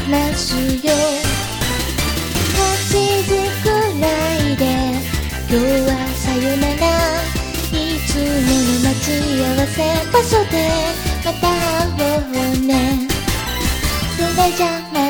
ますよ。8時くらいで今日はさよなら、いつもの待ち合わせ場所でまた会おうね。それじゃあ